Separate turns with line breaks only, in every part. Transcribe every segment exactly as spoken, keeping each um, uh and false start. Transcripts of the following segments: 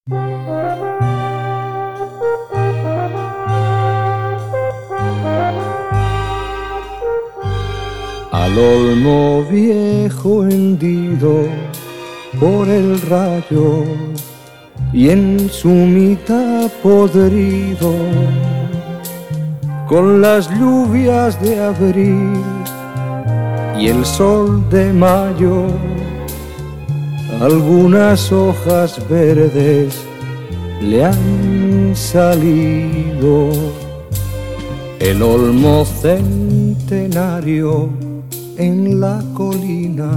Al olmo viejo hendido por el rayo y en su mitad podrido, con las lluvias de abril y el sol de mayo, algunas hojas verdes le han salido. El olmo centenario en la colina,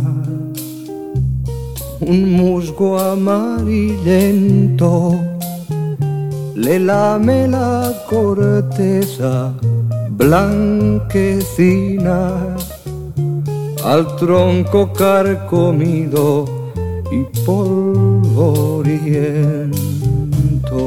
un musgo amarillento le lame la corteza blanquecina al tronco carcomido y polvoriento.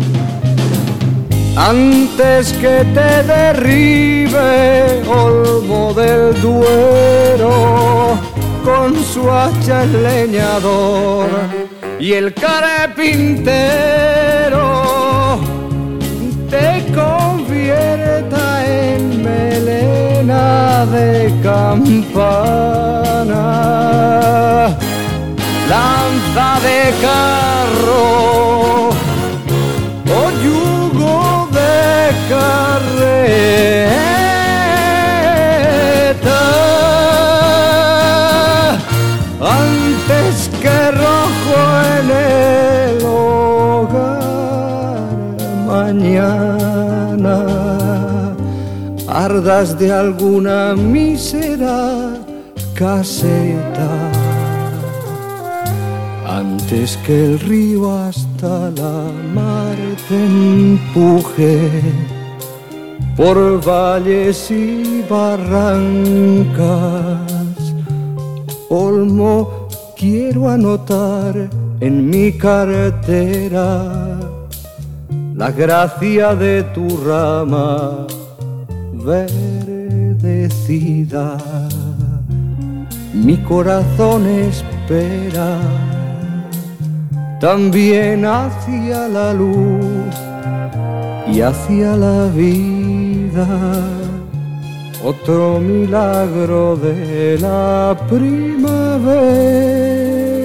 Antes que te derribe olmo del Duero con su hacha el leñador y el carpintero te convierta en melena de campana, lanza de carro o yugo de carreta, antes que rojo en el hogar mañana ardas de alguna mísera caseta, antes que el río hasta la mar te empuje por valles y barrancas. Olmo, quiero anotar en mi cartera la gracia de tu rama verdecida. Mi corazón espera también hacia la luz y hacia la vida, otro milagro de la primavera.